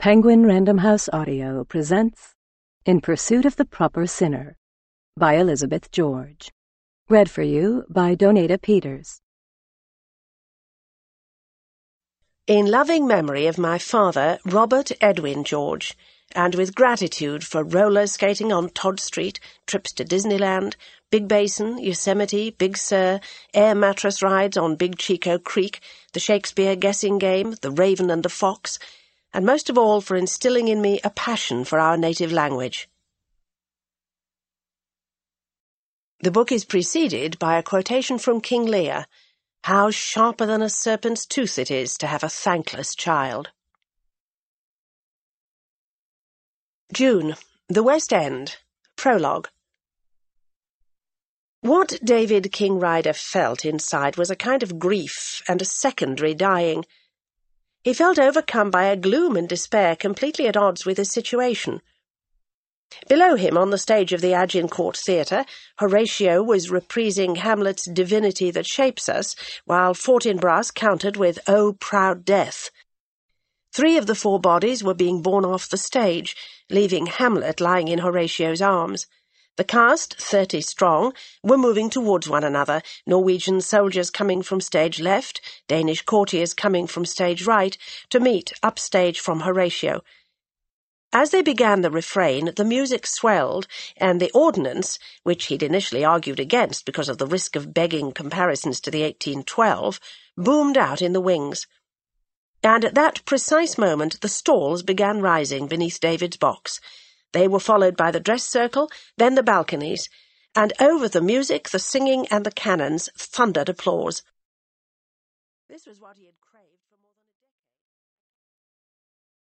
Penguin Random House Audio presents In Pursuit of the Proper Sinner by Elizabeth George. Read for you by Donata Peters. In loving memory of my father, Robert Edwin George, and with gratitude for roller skating on Todd Street, trips to Disneyland, Big Basin, Yosemite, Big Sur, air mattress rides on Big Chico Creek, the Shakespeare guessing game, the Raven and the Fox, and most of all for instilling in me a passion for our native language. The book is preceded by a quotation from King Lear, "How sharper than a serpent's tooth it is to have a thankless child." June. The West End. Prologue. What David King Ryder felt inside was a kind of grief and a secondary dying. He felt overcome by a gloom and despair completely at odds with his situation. Below him, on the stage of the Agincourt Theatre, Horatio was reprising Hamlet's Divinity That Shapes Us, while Fortinbras countered with O Proud Death. 3 of the 4 bodies were being borne off the stage, leaving Hamlet lying in Horatio's arms. The cast, 30 strong, were moving towards one another, Norwegian soldiers coming from stage left, Danish courtiers coming from stage right, to meet upstage from Horatio. As they began the refrain, the music swelled, and the ordnance, which he'd initially argued against because of the risk of begging comparisons to the 1812, boomed out in the wings. And at that precise moment the stalls began rising beneath David's box. They were followed by the dress circle, then the balconies, and over the music, the singing, and the cannons thundered applause. This was what he had